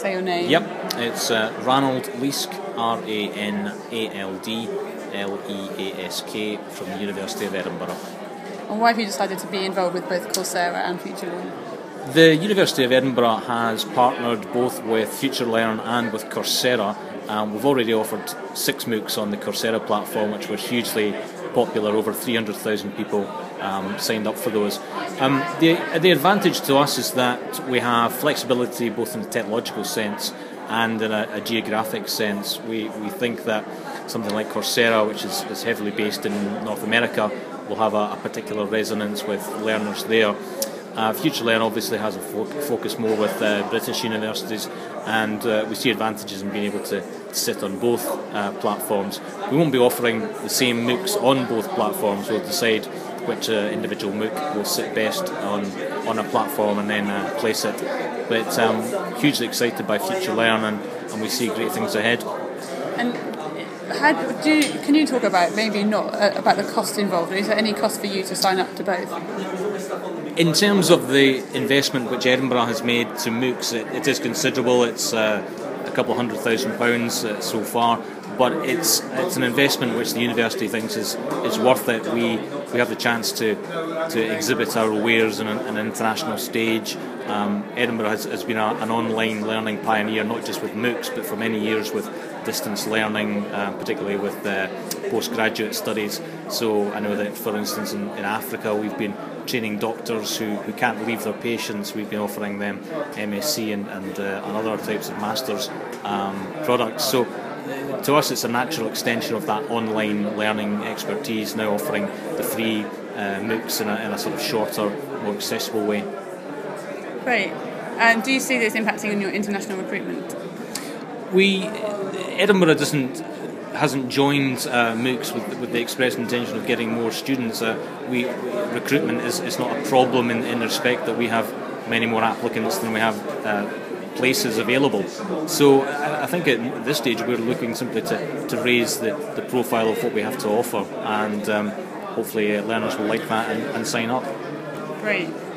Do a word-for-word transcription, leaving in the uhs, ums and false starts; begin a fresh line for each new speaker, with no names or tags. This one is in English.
say your name.
Yep, it's uh, Ranald Leask, R A N A L D L E A S K, from the University of Edinburgh.
And why have you decided to be involved with both Coursera and FutureLearn?
The University of Edinburgh has partnered both with FutureLearn and with Coursera. Um, we've already offered six MOOCs on the Coursera platform, which were hugely popular. Over three hundred thousand people um, signed up for those. Um, the, the advantage to us is that we have flexibility both in a technological sense and in a, a geographic sense. We, we think that something like Coursera, which is, is heavily based in North America, will have a, a particular resonance with learners there. Uh, FutureLearn obviously has a fo focus more with uh, British universities, and uh, we see advantages in being able to sit on both uh, platforms. We won't be offering the same MOOCs on both platforms. We'll decide which uh, individual MOOC will sit best on, on a platform and then uh, place it. But um, hugely excited by FutureLearn, and, and we see great things ahead.
And how do you, can you talk about, maybe not, uh, about the cost involved? Is there any cost for you to sign up to both?
In terms of the investment which Edinburgh has made to MOOCs, it, it is considerable. It's uh, a couple of hundred thousand pounds uh, so far, but it's it's an investment which the university thinks is, is worth it. We we have the chance to to exhibit our wares on an, an international stage. Um, Edinburgh has, has been a, an online learning pioneer, not just with MOOCs, but for many years with distance learning, uh, particularly with uh, postgraduate studies. So I know that, for instance, in, in Africa, we've been training doctors who, who can't leave their patients. We've been offering them M S c and, and, uh, and other types of master's um, products. So uh, to us, it's a natural extension of that online learning expertise, now offering the free uh, MOOCs in a, in a sort of shorter, more accessible way.
Great. And do you see this impacting on your international recruitment?
We, Edinburgh doesn't hasn't joined uh, MOOCs with, with the express intention of getting more students. Uh, we recruitment is, is not a problem in, in respect that we have many more applicants than we have uh, places available. So I, I think at this stage we're looking simply to, to raise the, the profile of what we have to offer, and um, hopefully uh, learners will like that and, and sign up.
Great.